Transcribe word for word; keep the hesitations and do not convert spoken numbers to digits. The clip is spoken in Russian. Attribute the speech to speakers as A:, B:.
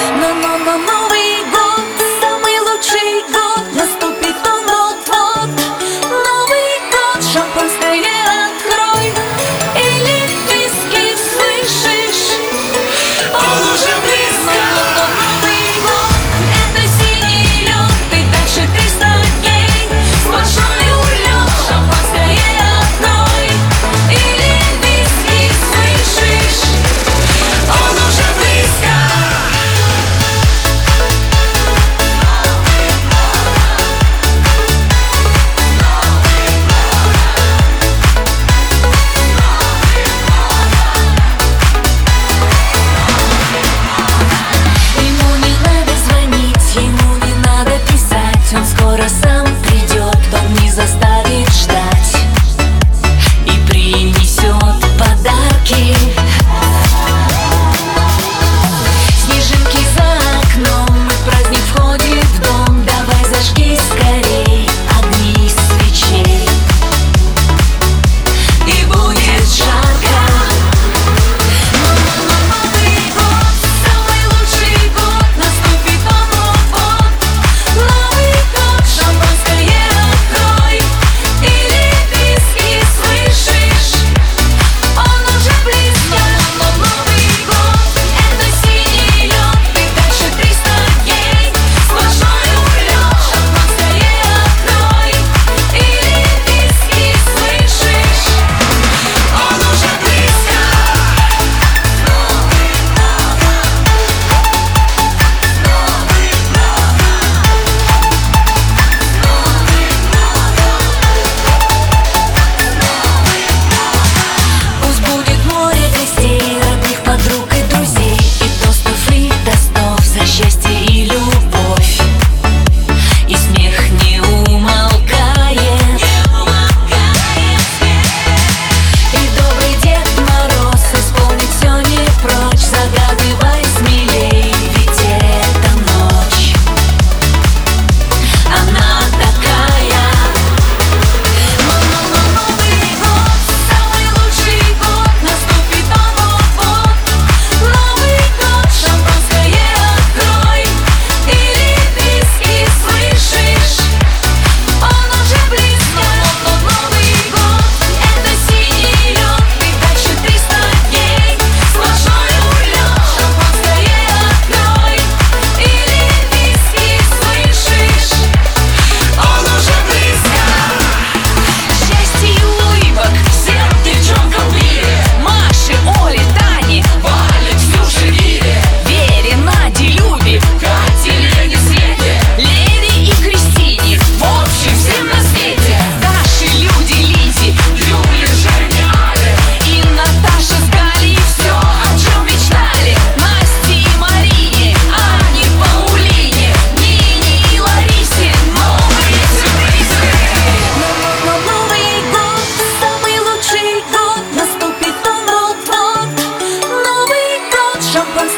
A: Но, но, но Новый год, самый лучший год, наступит он вот-вот. Новый год, шампанское открой, или виски, слышишь? Он уже близко. Новый год, это синий лед, и дальше триста дней, сплошной улет. Шампанское открой, или виски, слышишь? Он уже близко. Ему не надо звонить, ему не надо писать, он скоро сам придет, он не заставит ждать и принесет подарки. Снежинки за окном, и праздник входит в дом. Давай зажги скорей огни свечей, и будет жарко. Новый год, самый лучший год, наступит он вот-вот. Новый год, шампанское открой, или виски, слышишь? Он уже близко. Новый год, это синий лед, и дальше триста дней, сплошной улет. Шампанское открой, или виски, слышишь? Он уже близко. Пусть будет море гостей, родных, подруг и друзей, и тостов, и тостов за счастье и любовь. И смех не умолкает, и добрый Дед Мороз исполнит все не прочь. Загадывай смелей, ведь это ночь, она такая. Новый год, самый лучший год, наступит он вот-вот. Новый год, шампанское открой, или виски, слышишь? Он уже близко. Новый год, это синий лед, и дальше триста дней, сплошной улет. Шампанское открой, или виски, слышишь? Он уже близко. Счастье и улыбок всем девчонкам в мире: Маше, Оле, Тане, Вале, Ксюше, Ире, Вере, Наде, Любе, Кате, Лене, Свете, Лере и Кристине, в общем всем на свете. Даше, Люде, Лизе, Юле, Жене, Але и Наташа с Галей, все, о чем мечтали. Насте и Марине, Ане, Паулине, Нине и Ларисе новые сюрпризы. Но Новый год, самый лучший год, наступит он вот-вот. Новый год, шампанское